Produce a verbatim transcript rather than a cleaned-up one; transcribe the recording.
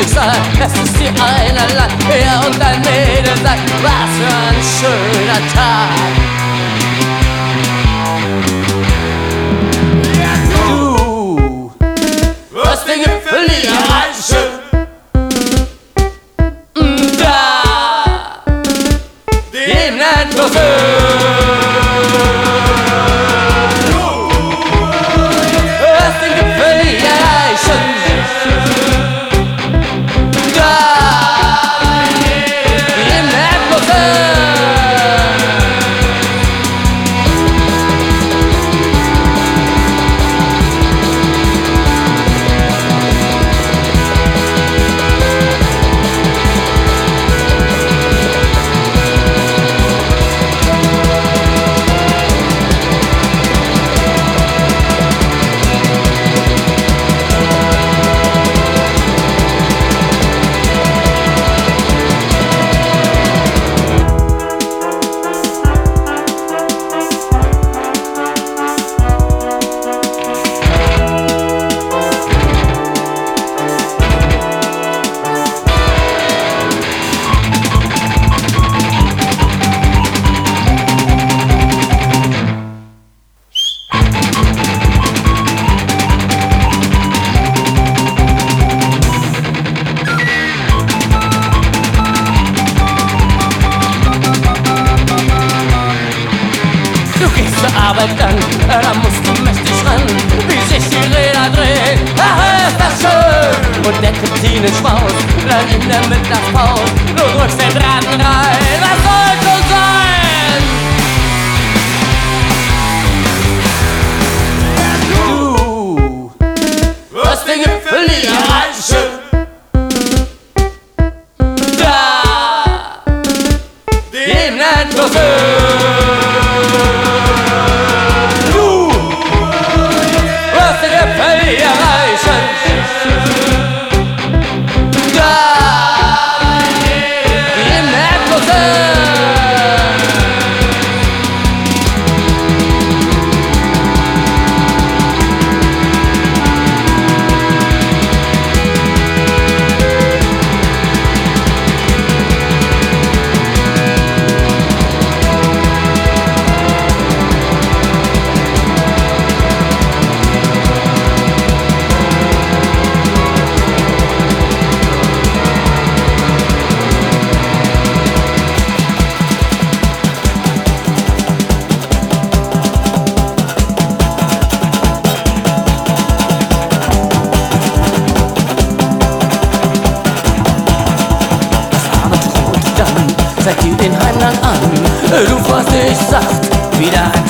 ich sag, es ist hier eine Land, ja, und ein Mädel sagt, was für ein schöner Tag. Ja, du, wirst den Gipfel nie erreichen. Da, den Endlosen. Arbeit dann, da musst du mächtig ran, wie sich die Räder drehen, ach ist das schön. Und der Kretinenschmaus, dann in der Mittagspause, du drückst den Draht rein, was soll schon sein? Du wirst den Gipfel nie erreichen. Da, den Endlosen. Zeig dir den Heimgang an, du fährst dich sacht wieder ein.